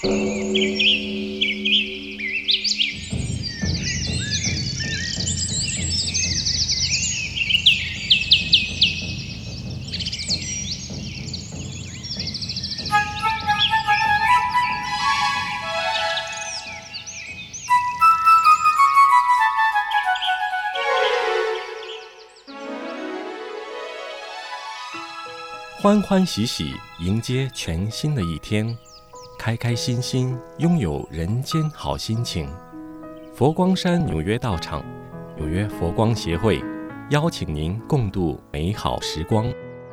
欢欢喜喜迎接全新的一天，开开心心拥有人间好心情。佛光山纽约道场纽约佛光协会邀请您共度美好时光。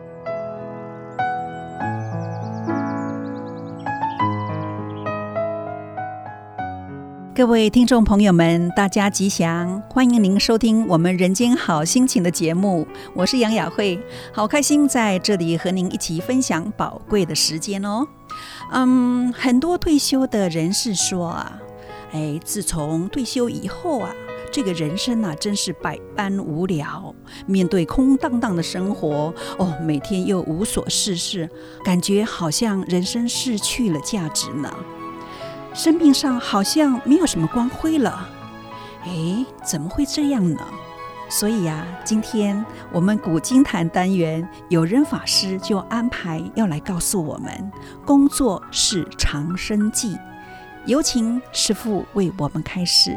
各位听众朋友们，大家吉祥，欢迎您收听我们人间好心情的节目，我是杨雅慧，好开心在这里和您一起分享宝贵的时间哦。很多退休的人士说自从退休以后这个人生真是百般无聊，面对空荡荡的生活每天又无所事事，感觉好像人生失去了价值呢。生命上好像没有什么光辉了，怎么会这样呢？所以今天我们古今谈单元有人法师就安排要来告诉我们，工作是长生计。有请师父为我们开示。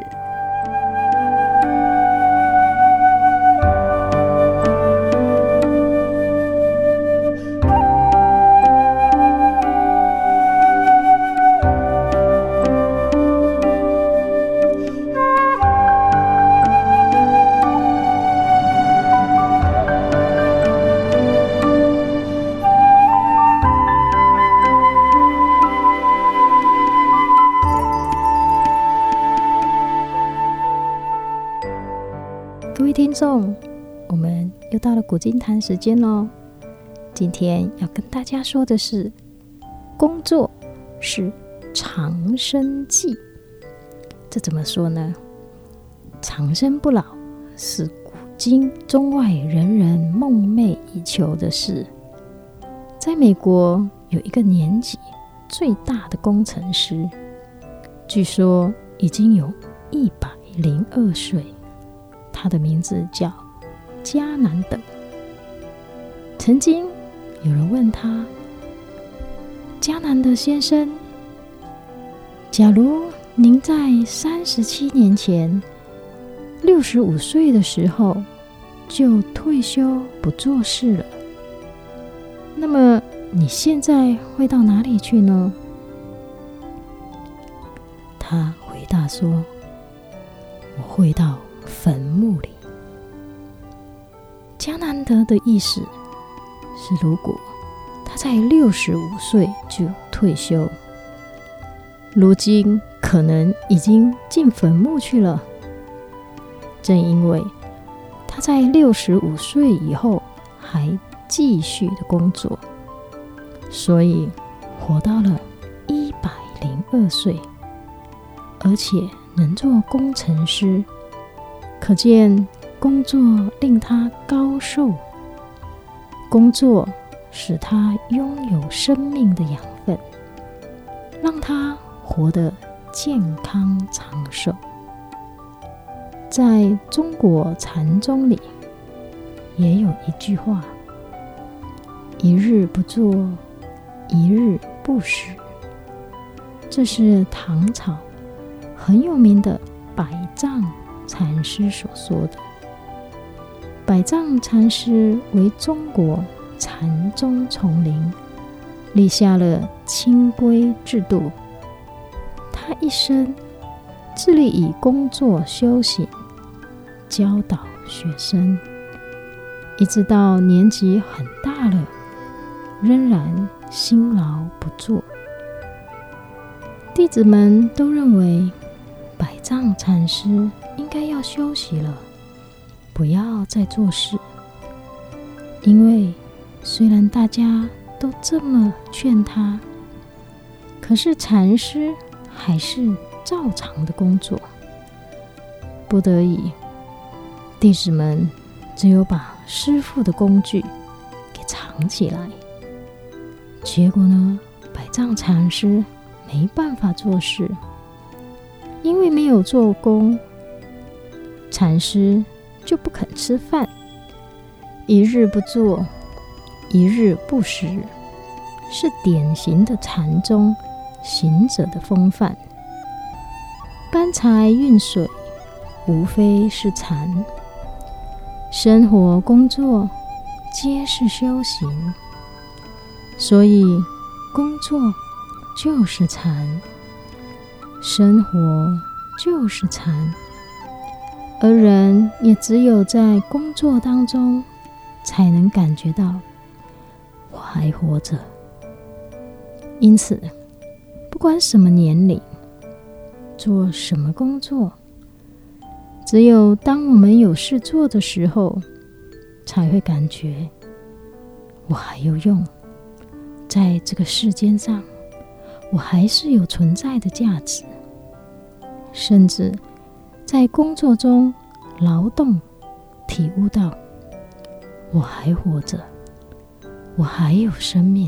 各位听众，我们又到了古今谈时间咯。今天要跟大家说的是，工作是长生计。这怎么说呢？长生不老是古今中外人人梦寐以求的事。在美国有一个年纪最大的工程师，据说已经有102岁，他的名字叫迦南德。曾经有人问他，迦南德先生，假如您在37年前65岁的时候就退休不做事了，那么你现在会到哪里去呢？他回答说，我会到坟墓里。迦南德的意思是，如果他在65岁就退休，如今可能已经进坟墓去了。正因为他在65岁以后还继续的工作，所以活到了102岁，而且能做工程师，可见工作令他高寿，工作使他拥有生命的养分，让他活得健康长寿。在中国禅宗里也有一句话，一日不做，一日不食。这是唐朝很有名的百丈禅师所说的。百丈禅师为中国禅宗丛林立下了清规制度，他一生致力以工作修行，教导学生，一直到年纪很大了，仍然辛劳不作。弟子们都认为百丈禅师应该要休息了，不要再做事。因为虽然大家都这么劝他，可是禅师还是照常的工作。不得已，弟子们只有把师父的工具给藏起来。结果呢，百丈禅师没办法做事，因为没有做工，禅师就不肯吃饭，一日不做，一日不食，是典型的禅宗行者的风范。搬柴运水，无非是禅。生活工作皆是修行，所以工作就是禅，生活就是禅，而人也只有在工作当中才能感觉到我还活着。因此，不管什么年龄，做什么工作，只有当我们有事做的时候，才会感觉我还有用，在这个世间上，我还是有存在的价值。甚至在工作中劳动，体悟到我还活着，我还有生命。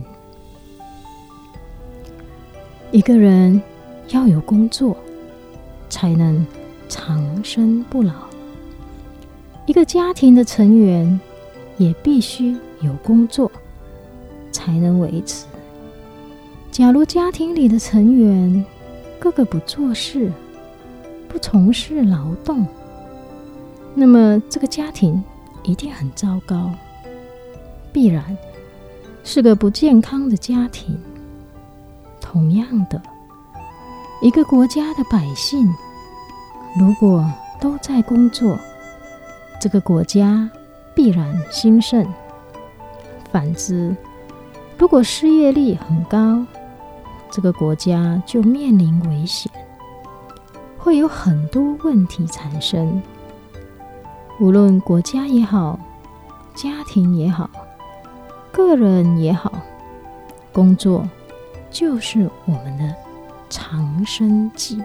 一个人要有工作，才能长生不老。一个家庭的成员也必须有工作，才能维持。假如家庭里的成员个个不做事，不从事劳动，那么这个家庭一定很糟糕，必然是个不健康的家庭。同样的，一个国家的百姓如果都在工作，这个国家必然兴盛。反之，如果失业率很高，这个国家就面临危险，会有很多问题产生。无论国家也好，家庭也好，个人也好，工作就是我们的长生计。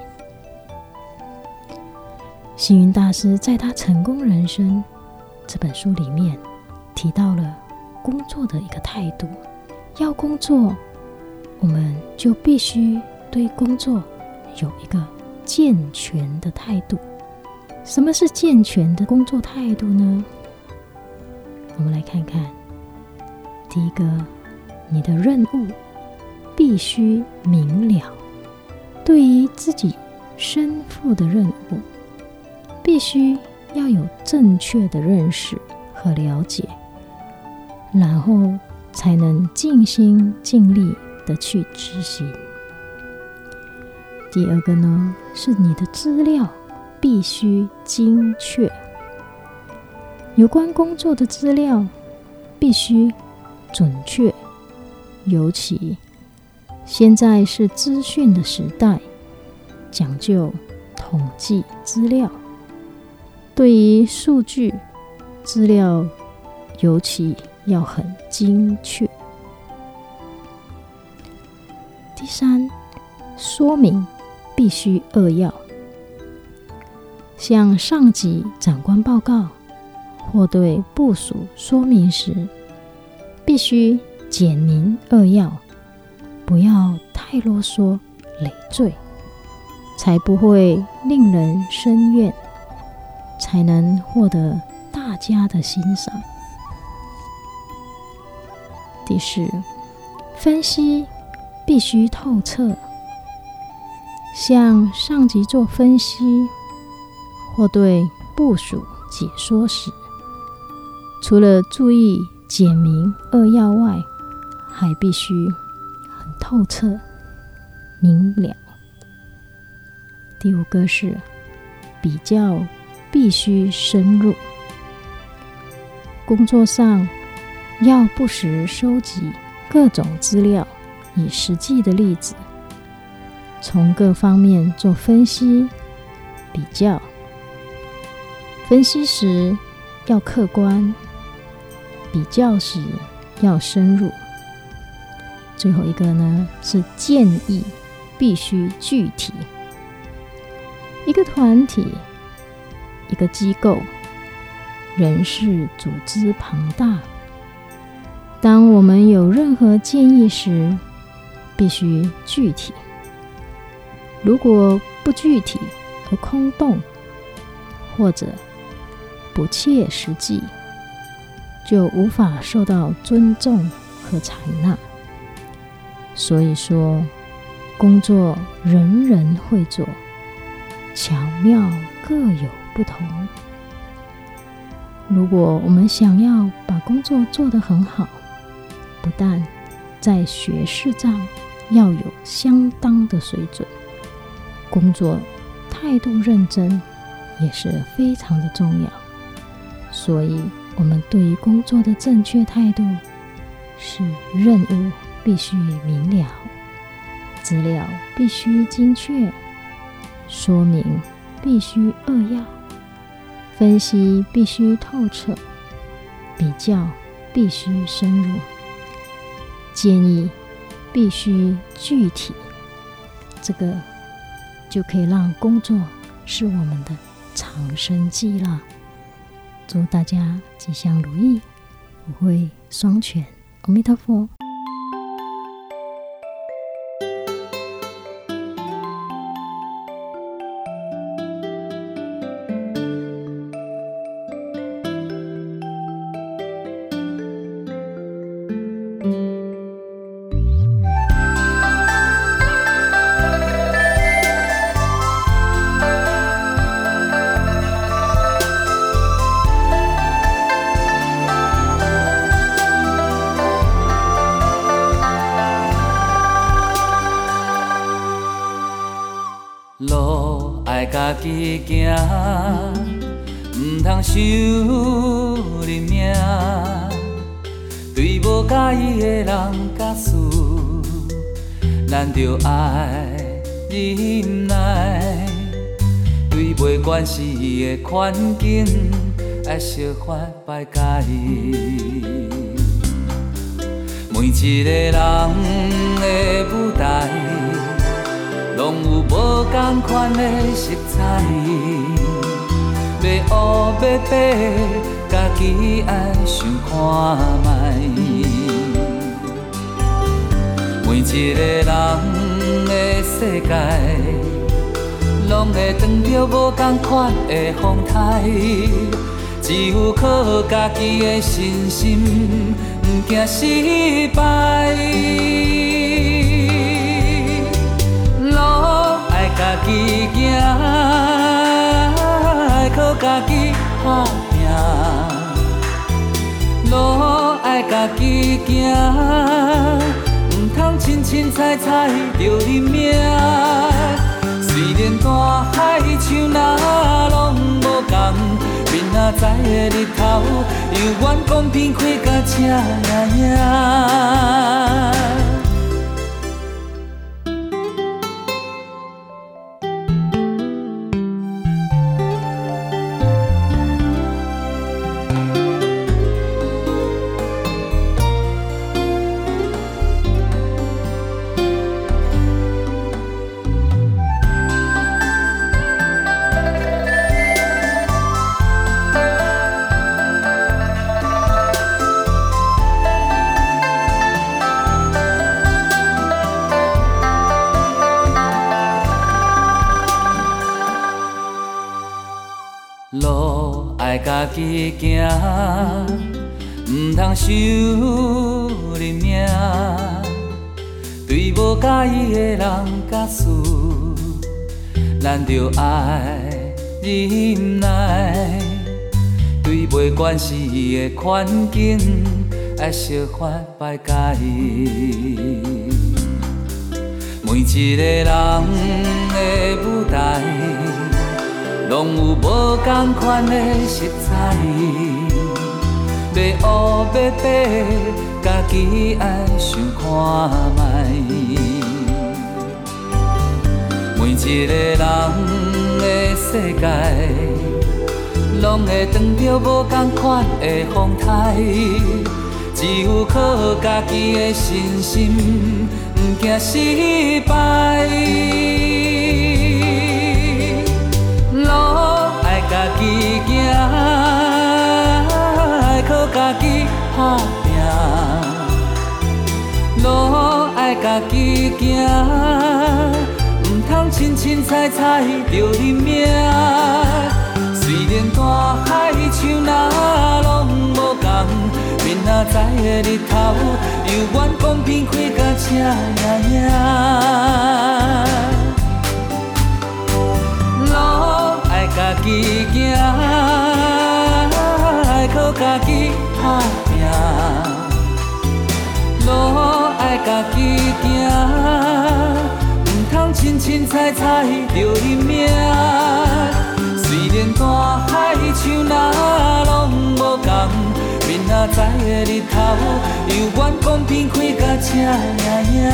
星云大师在他《成功人生》这本书里面提到了工作的一个态度。要工作，我们就必须对工作有一个健全的态度。什么是健全的工作态度呢？我们来看看。第一个，你的任务必须明了。对于自己身负的任务，必须要有正确的认识和了解，然后才能尽心尽力的去执行。第二个呢，是你的资料必须精确。有关工作的资料必须准确，尤其现在是资讯的时代，讲究统计资料，对于数据资料尤其要很精确。第三，说明必须扼要。向上级长官报告或对部属说明时，必须简明扼要，不要太啰嗦累赘，才不会令人生怨，才能获得大家的欣赏。第四，分析必须透彻。向上级做分析或对部属解说时，除了注意简明扼要外，还必须很透彻明了。第五个是比较必须深入。工作上要不时收集各种资料，以实际的例子从各方面做分析比较。分析时要客观，比较时要深入。最后一个呢，是建议必须具体。一个团体，一个机构，人事组织庞大，当我们有任何建议时，必须具体， 如果不具体而空洞，或者不切实际，就无法受到尊重和采纳。所以说，工作人人会做，巧妙各有不同。如果我们想要把工作做得很好，不但在学识上要有相当的水准，工作态度认真也是非常的重要。所以我们对于工作的正确态度是：任务必须明了，资料必须精确，说明必须扼要，分析必须透彻，比较必须深入，建议必须具体。这个就可以让工作是我们的长生计了。祝大家吉祥如意，福慧双全，阿弥陀佛。 路爱家己行，唔通想认命。对无介意的人甲事，咱着爱忍耐。对袂关事的环境，爱惜发摆家己。每一个人的舞台，拢有无同款的色彩，要黑要白，家己爱想看卖。每一个人的世界，拢会撞着无同款的风台，只有靠家己的信心，唔惊失败。家己行，爱靠家己打拼。路爱家己行，唔通凊凊彩彩就认命。虽然大海像哪拢无同，明仔载的日头，由阮公平开甲赤影影。路爱家己行，唔通想认命。对无介意的人甲事，咱着爱忍耐。对袂关事的环境，爱惜发摆家己。每一个人的舞台，拢有无同款的色彩，要黑要白，家己爱想看卖。每一个人的世界，拢会撞着无同款的风台，只有靠家己的信心，唔惊失败。家己行，爱靠家己打拼。路爱家己行，唔通清清采采着你命。虽然大海像那拢无同，明仔载的日头，犹原公平开甲赤影影。路爱家己行，爱靠家己打拼。路爱家己行，唔通清清采采着你命。虽然大海像那拢无同，明仔载的日头，犹原公平开甲赤影影。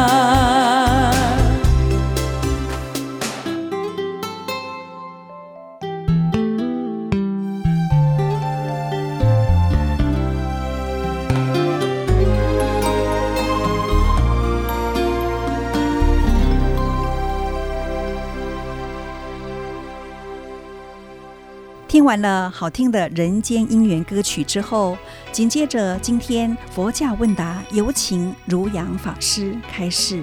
听完了好听的人间姻缘歌曲之后，紧接着今天佛教问答，有请如阳法师开示。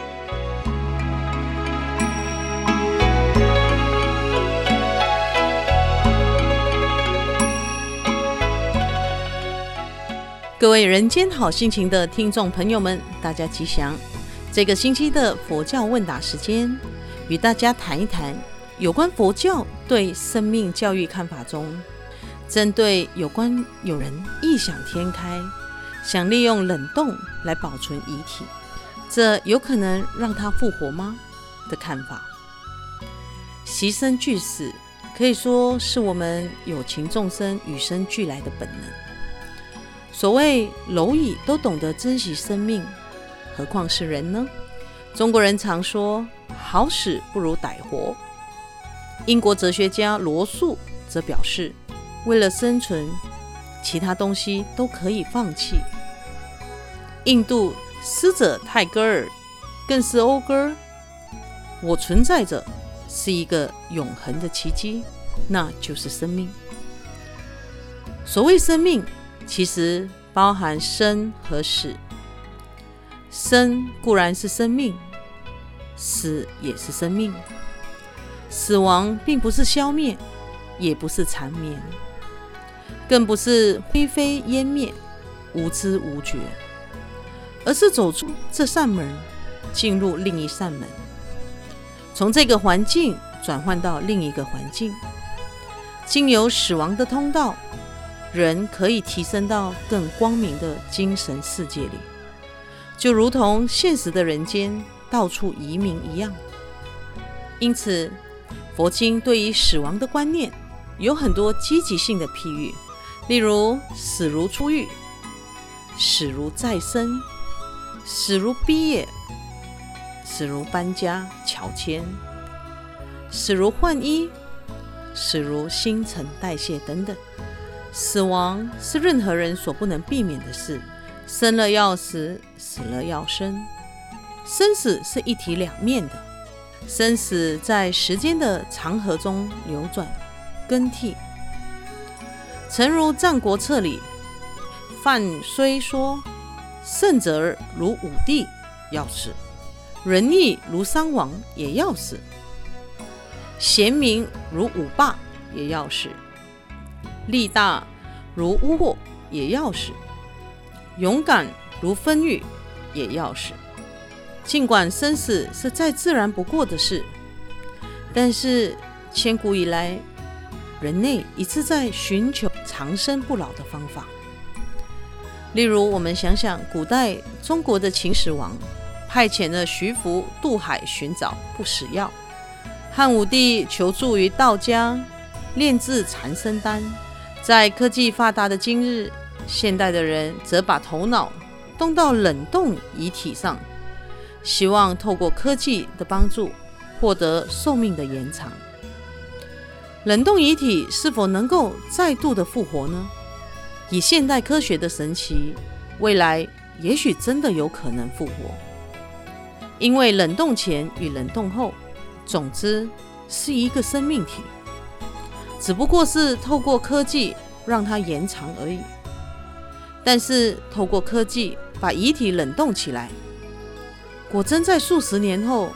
各位人间好心情的听众朋友们，大家吉祥。这个星期的佛教问答时间，与大家谈一谈有关佛教对生命教育看法中，针对有关有人异想天开，想利用冷冻来保存遗体，这有可能让它复活吗的看法。惜生惧死，可以说是我们有情众生与生俱来的本能。所谓蝼蚁都懂得珍惜生命，何况是人呢？中国人常说好死不如歹活。英国哲学家罗素则表示，为了生存，其他东西都可以放弃。印度师者泰戈尔更是讴歌，我存在着是一个永恒的奇迹，那就是生命。所谓生命，其实包含生和死。生固然是生命，死也是生命。死亡并不是消灭，也不是缠绵，更不是灰飞烟灭，无知无觉，而是走出这扇门，进入另一扇门，从这个环境转换到另一个环境。经由死亡的通道，人可以提升到更光明的精神世界里，就如同现实的人间到处移民一样。因此佛经对于死亡的观念有很多积极性的譬喻，例如死如出狱，死如再生，死如毕业，死如搬家乔迁，死如换衣，死如新陈代谢等等。死亡是任何人所不能避免的事，生了要死，死了要生，生死是一体两面的。生死在时间的长河中流转更替。诚如《战国策》里范睢说，胜者如武帝要死，仁义如商王也要死，贤明如武霸也要死，力大如巫祸也要死，勇敢如分玉也要死。尽管生死是再自然不过的事，但是千古以来，人类一直在寻求长生不老的方法。例如，我们想想古代中国的秦始皇派遣了徐福渡海寻找不死药，汉武帝求助于道家炼制长生丹。在科技发达的今日，现代的人则把头脑动到冷冻遗体上，希望透过科技的帮助获得寿命的延长。冷冻遗体是否能够再度的复活呢？以现代科学的神奇，未来也许真的有可能复活。因为冷冻前与冷冻后，总之是一个生命体，只不过是透过科技让它延长而已。但是透过科技把遗体冷冻起来，果真在数十年后，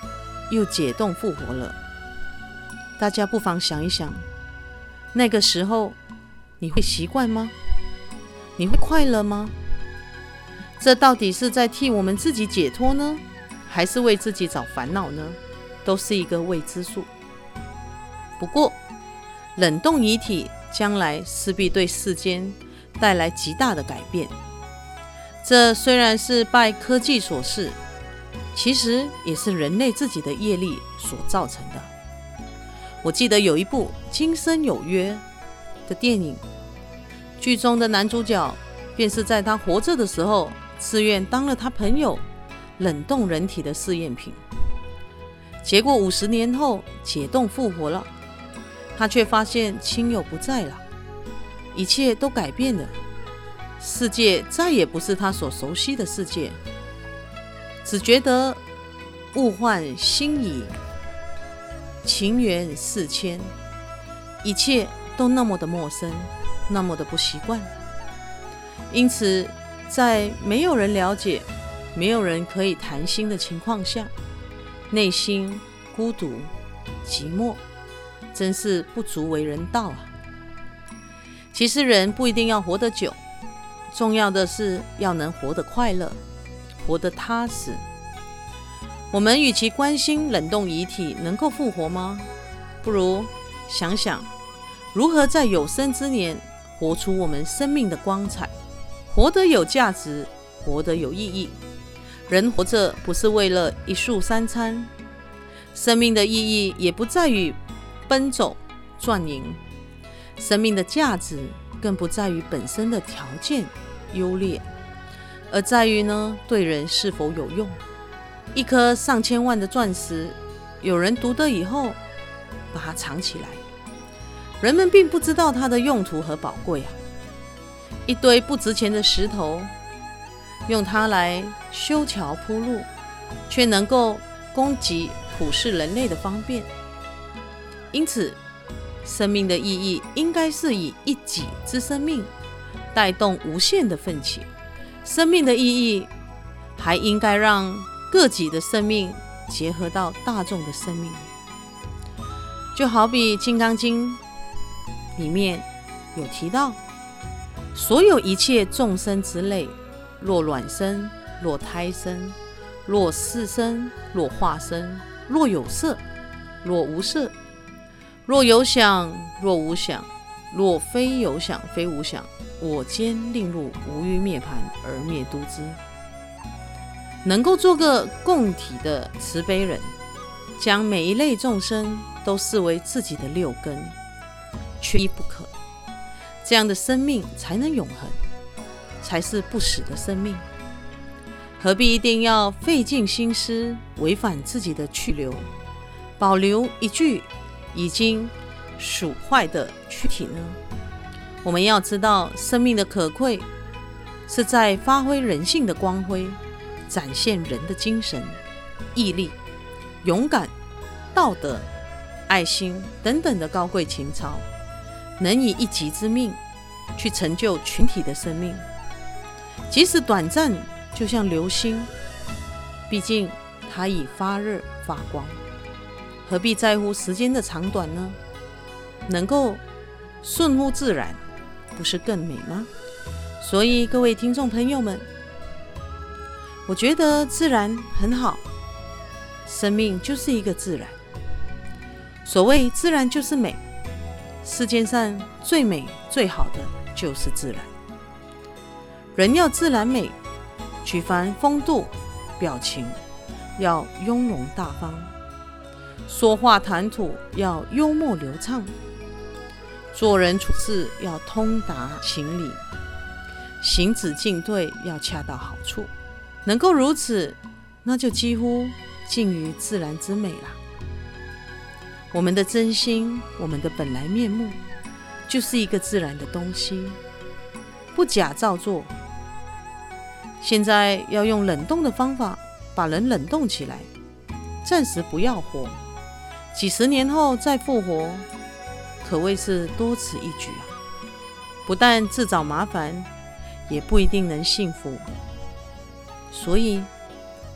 又解冻复活了。大家不妨想一想，那个时候你会习惯吗？你会快乐吗？这到底是在替我们自己解脱呢，还是为自己找烦恼呢？都是一个未知数。不过冷冻遗体将来势必对世间带来极大的改变，这虽然是拜科技所赐，其实也是人类自己的业力所造成的。我记得有一部《今生有约》的电影，剧中的男主角便是在他活着的时候自愿当了他朋友冷冻人体的试验品，结果50年后解冻复活了，他却发现亲友不在了，一切都改变了，世界再也不是他所熟悉的世界，只觉得物换星移，情缘似牵，一切都那么的陌生，那么的不习惯。因此在没有人了解，没有人可以谈心的情况下，内心孤独寂寞，真是不足为人道啊。其实人不一定要活得久，重要的是要能活得快乐，活得踏实。我们与其关心冷冻遗体能够复活吗，不如想想如何在有生之年活出我们生命的光彩，活得有价值，活得有意义。人活着不是为了一宿三餐，生命的意义也不在于奔走赚赢，生命的价值更不在于本身的条件优劣，而在于呢，对人是否有用。一颗上千万的钻石，有人读得以后把它藏起来，人们并不知道它的用途和宝贵啊。一堆不值钱的石头，用它来修桥铺路，却能够供给普世人类的方便。因此生命的意义应该是以一己之生命带动无限的奋起，生命的意义还应该让各己的生命结合到大众的生命。就好比《金刚经》里面有提到，所有一切众生之类，若卵生，若胎生，若是生，若化生，若有色，若无色，若有想，若无想，若非有想，非无想，我今令入无余涅槃而灭度之。能够做个共体的慈悲人，将每一类众生都视为自己的六根，缺一不可，这样的生命才能永恒，才是不死的生命。何必一定要费尽心思违反自己的去留，保留一具已经损坏的躯体呢？我们要知道，生命的可贵是在发挥人性的光辉，展现人的精神、毅力、勇敢、道德、爱心等等的高贵情操，能以一己之命去成就群体的生命。即使短暂，就像流星，毕竟它已发热发光，何必在乎时间的长短呢？能够顺乎自然，不是更美吗？所以各位听众朋友们，我觉得自然很好，生命就是一个自然。所谓自然就是美，世界上最美最好的就是自然。人要自然美，举凡风度表情要雍容大方，说话谈吐要幽默流畅，做人处事要通达情理，行止进退要恰到好处。能够如此，那就几乎近于自然之美了。我们的真心，我们的本来面目，就是一个自然的东西，不假造作。现在要用冷冻的方法把人冷冻起来，暂时不要活，几十年后再复活，可谓是多此一举啊！不但自找麻烦，也不一定能幸福。所以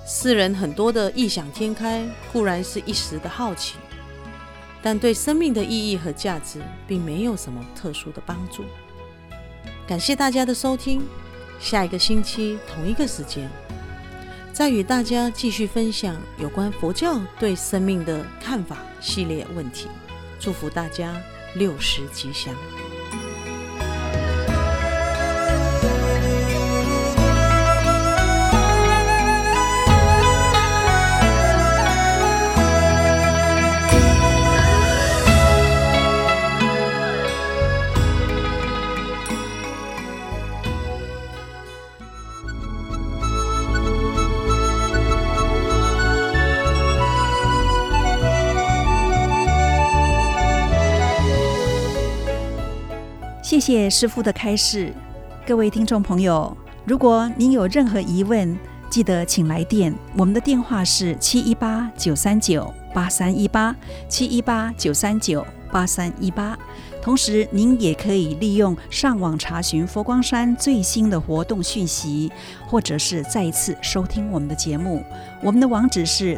世人很多的异想天开，固然是一时的好奇，但对生命的意义和价值并没有什么特殊的帮助。感谢大家的收听，下一个星期同一个时间，再与大家继续分享有关佛教对生命的看法系列问题。祝福大家60吉祥。 谢谢师父的开示。各位听众朋友，如果您有任何疑问，记得请来电，我们的电话是718-939-8318，718-939-8318。同时您也可以利用上网查询佛光山最新的活动讯息，或者是再一次收听我们的节目。我们的网址是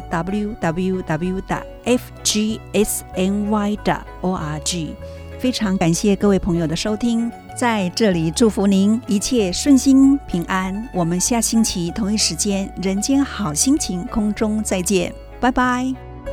www.fgsny.org。非常感谢各位朋友的收听，在这里祝福您一切顺心平安。我们下星期同一时间人间好心情空中再见，拜拜。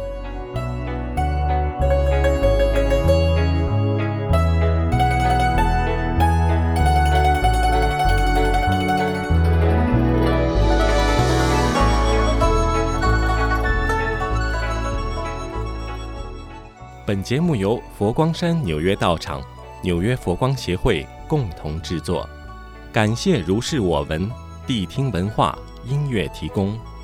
本节目由佛光山纽约道场、纽约佛光协会共同制作，感谢如是我闻谛听文化音乐提供。